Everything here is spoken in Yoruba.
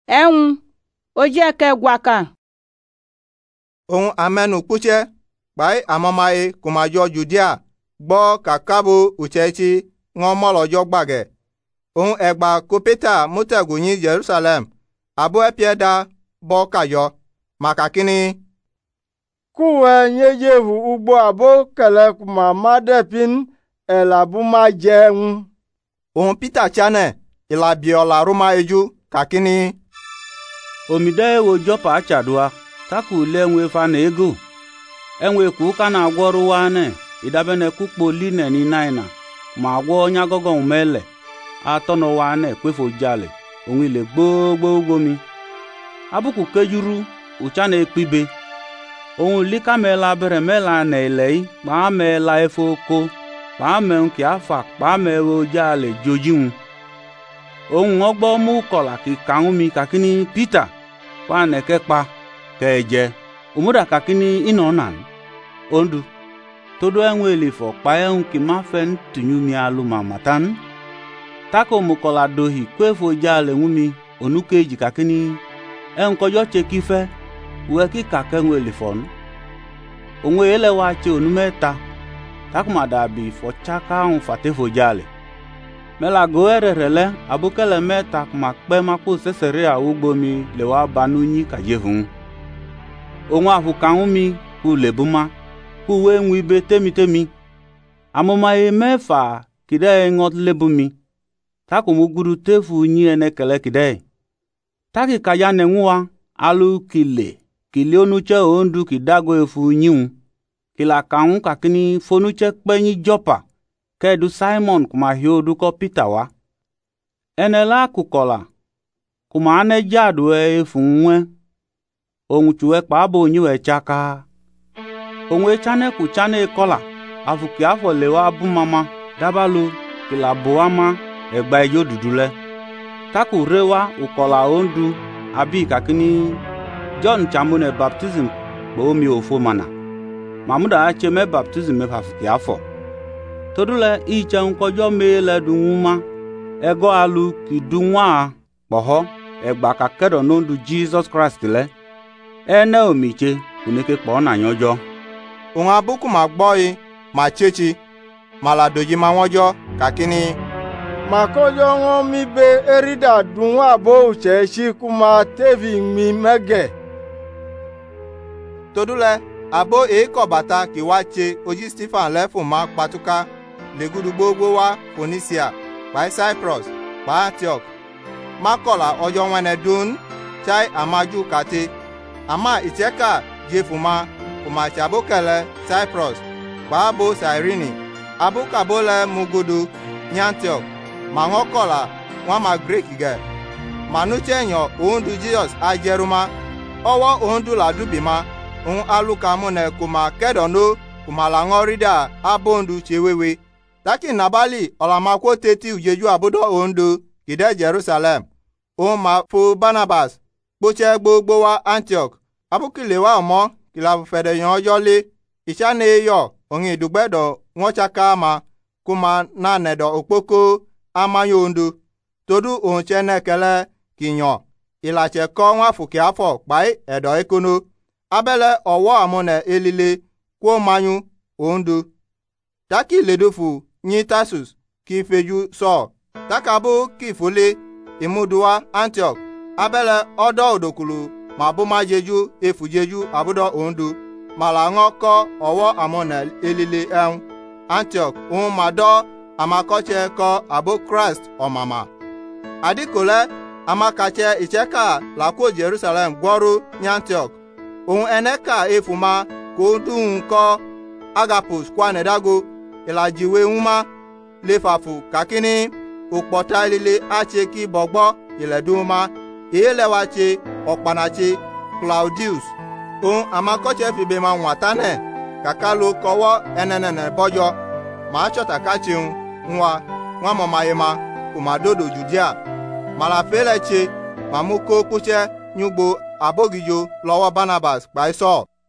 ẹ̀hún ó jẹ́ kẹgbàkà. Ohun amẹ́nu kúchẹ́ pàì àmọ́máyé kò máa jọ Judea gbọ́ kàkábò ùchẹ́chí wọn mọ́lọ́jọ́ gbàgẹ̀. Ohun ẹgbà kó Pétà mútẹ̀gù yín Jerusalem àbó ẹ̀pẹ́dà bọ́ kàyọ màkàkíní. Kúwẹ̀ nyéjèhù ugbo àbó kẹlẹ̀ kùmà má dẹ̀pín ẹ̀làbú má jẹun. Ohun Pétà chanẹ̀ ìlàbíọ̀là rúmá ejú kàkíní. Omide wo Jọpa achadua taku le enwe fa na ego enwe ku ka na agwọrụ wane idabene kukpo line ni naina ma agwọ onya gogo umele atọ no wane kwefo jale onwile gbogbo ugomi abuku kejuru ucha na ekpibe ohun lika mela bere mela na ilei ma mela efoko ma me nke afa pa me wo jale jojin ohun ogbo mu kola ki kan mi kakini Peter wa neke pa keje umuda kakini inonan ondu todo enwe lifo pa ehun ki ma fe ntunyu mi alu mamatan tako mukola dohi kwefo jale ngumi onukeji kakini en kojo chekife we ki kakenwe lifon onwe ele wa che onumeta takumada bi fo chaka un fatefo jale mela goererele abukele meta kuma kpe makpo sesere awugbomi le wa banunyi kajehun onwa afukanumi ku lebuma ku we nwibe temitemi amoma e mefa kide ngot lebumi takumu guru tefu nyi ene kele kide taki kaya nenwa alu kile onuche ondu kidago efu nyiun kila kaun kakini fonuche kpenyi Jopa kedu Simon kuma hiodu ko Peter wa enela kukola kuma ane jadu efunwe ohun chuwe pabo nyiwe chaka onwe chane ku chane kola afuki afo lewa bumama dabalu kila boama egba ejo dudule taku rewa ukola ondu abi kakini John chamune baptism bo mi ofo mana mamuda acheme baptism me afuki afo todule iche nkojo mele dunwuma ego alu kidunwa kpoho egba ka kedo nondu Jesus Christ le ene omiche kuneke kpo na nyojo Ohun abuku ma gbọ́yi ma chechi ma la doji ma wọ́jọ́ kàkíní. Màkọ́jọ́ wọn mi be erida dunwa bo uchechi kuma tevi mi mege. Todule abo eikọ̀ bàtà kì wá che ojí Stephen lẹ́fùn ma patuka legudu gbogbo wa Phoenicia pa Cyprus pa Antioch makola ọjọ́ wẹ́nẹ̀ dún chai amaju kate ama ìtẹ́ka jefuma kuma chabokele Cyprus pa abo Cyrene abukabole mugudu ní Antioch ma ŋọ́kọ̀la wọn ma Greek ge manuchenyo oundu Jesus ajeruma ọwọ́ oundu ladubima un alukamune kuma kedono kuma la ŋọ́rida abondu chewewe taki nabali olamakwo teti ujeju abudo ondu kide Jerusalem o ma fo Barnabas kpoche gbogbo wa Antioch abukile wa omo kila fede yan ojo le isane yo ongi dugbedo won chaka ma kuma na nedo opoko amayo ondu todu on chene kele kinyo ilache ko won afuki afo pai edo ekono abele owo amone elile kwo manyu ondu taki ledofu nyi Tarsus ki feju so takabu ki fole imuduwa Antioch abele odo odokulu ma bu majeju efujeju abudo ondu malango ko owo amona elile en Antioch un mado amakoche ko abo Christ omama adikole amakache icheka lako Jerusalem gboru ní Antioch un eneka efuma ko dun ko Agapus kwa nedago ilajiwe uma lefafu kakini ukpota ilile ache ki bogbo ileduma ielewache okpanache Claudius un amakoche fibe ma nwatane kakalo kowo enenene bojo ma chota kachiun nwa momayema kumadodo Judea malafeleche mamuko kuche nyugbo abogijo lowo Barnabas paiso